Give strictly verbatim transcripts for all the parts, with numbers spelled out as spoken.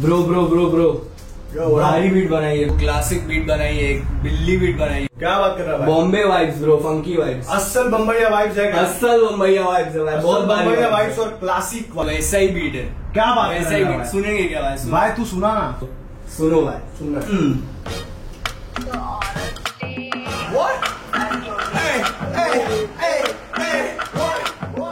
Bro bro bro bro क्या हो रहा है? भारी बीट बनाई है, क्लासिक बीट बनाई है, एक बिल्ली बीट बनाई है। क्या बात कर रहा है भाई? Bombay vibes bro, funky vibes, असल बम्बईया वाइब्स है क्या? असल बम्बईया वाइब्स है भाई, बहुत असल भारी बम्बईया vibes वाइब्स है। और क्लासिक वाइब्स। वैसा ही बीट है, क्या बात कर वैसा रहा ही है बीट। भाई? सुनेंगे क्या भाई? सुनो भाई तू सुना ना, सुनो भाई, सुनना। हम्म। What? Hey, hey, hey, hey, what?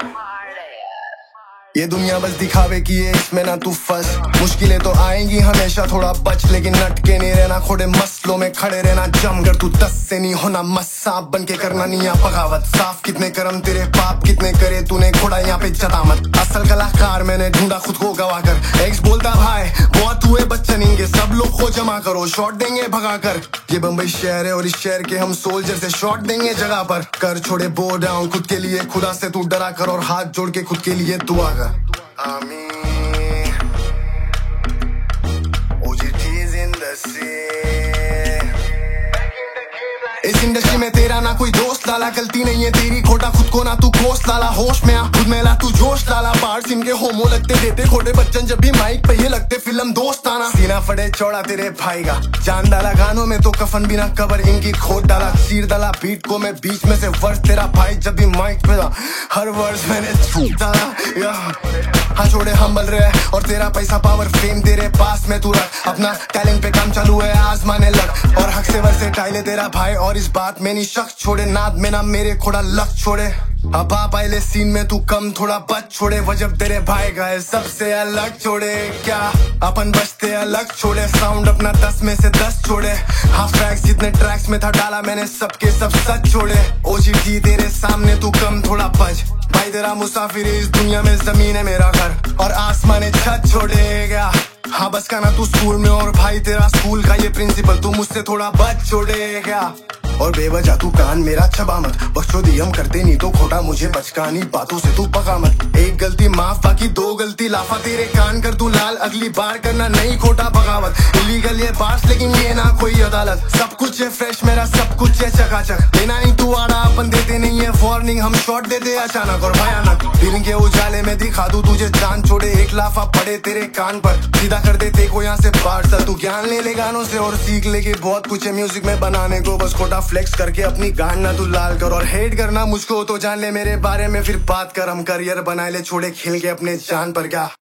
ये दुनिया बस दिखावे की है, इसमें ना तू फंस। मुश्किलें तो आएंगी हमेशा, थोड़ा बच, लेकिन नट के नहीं रहना, खोड़े मसलों में खड़े रहना। जम कर तू दस से नहीं होना मस, सांप बन के करना नहीं यहाँ बगावत। साफ कितने करम तेरे पाप कितने करे तूने, घोड़ा यहाँ पे जता मत। असल कलाकार मैंने ढूंढा खुद को गवा कर। एक्स बोलता भाई बहुत हुए बच्चन इनके, सब लोग को जमा करो, शॉट देंगे भगा कर। ये बम्बई शहर है और इस शहर के हम सोल्जर से शॉट देंगे जगह पर। कर छोड़े बो डाउन खुद के लिए, खुदा से तू डरा कर और हाथ जोड़ के खुद के लिए दुआ कर। आमीन। O G T's in the scene। इस इंडस्ट्री में तेरा ना कोई दोस्त लाला, गलती नहीं है तेरी, खोटा खुद को ना तू कोस लाला। होश में आ खुद में ला तू जोश लाला, बाहर इनके होमो लगते देते खोटे बच्चन, जब भी माइक पे ये लगते फिल्म दोस्त आना। सीना फड़े चौड़ा तेरे भाई का, जान डाला गानों में तो कफन बिना कबर इनकी खोट डाला। चीर डाला बीट को मैं बीच में से वर्ष तेरा भाई, जब भी माइक पे था हर वर्ष मैंने छूट डाला। हाँ छोड़े हम्बल रहे और तेरा पैसा पावर फेम तेरे पास में तू रख, अपना टैलेंट पे काम चालू है आजमाने लग। और हक से वर से टाइले तेरा भाई, और इस बात में नहीं शक छोड़े, नाद में ना मेरे खोड़ा लक छोड़े। अब आ पहले सीन में तू कम थोड़ा बच छोड़े, वजब तेरे भाई गए सबसे अलग छोड़े। क्या अपन बचते अलग छोड़े, साउंड अपना दस में से दस छोड़े। हाफ ट्रैक्स जितने ट्रैक्स में था डाला मैंने, सबके सब सच छोड़े। ओजी टी तेरे सामने तू कम थोड़ा बच, भाई तेरा मुसाफिर इस दुनिया में, जमीन है मेरा घर और आसमान छत छोड़ेगा। हाँ बस का ना तू स्कूल में, और भाई तेरा स्कूल का ये प्रिंसिपल, तू मुझसे थोड़ा बच छोड़ेगा। और बेवजह तू कान मेरा छबा मत, बख्शोदी हम करते नहीं तो खोटा मुझे बचकानी बातों से तू पका मत। एक गलती माफ बाकी दो गलती लाफा, तेरे कान कर तू लाल, अगली बार करना नहीं खोटा बगावत। इलीगल ये बात लेकिन ये ना कोई अदालत, सब कुछ है फ्रेश मेरा, सब कुछ है चकाचक। लेना नहीं तू आड़ा, अपन देते नहीं है वार्निंग, हम शॉट देते अचानक और भयानक। दिल के उजाले में दिखा दूं तुझे जान छोड़े, एक लाफा पड़े तेरे कान पर, सीधा कर देते को यहाँ से पार्सल। तू ज्ञान ले ले गानों से और सीख ले कि बहुत कुछ है म्यूजिक में बनाने को, बस खोटा फ्लेक्स करके अपनी गान ना तू लाल कर। और हेट करना मुझको तो जान ले मेरे बारे में, फिर बात कर, हम करियर बनाए ले छोड़े खेल के अपने जान पर। क्या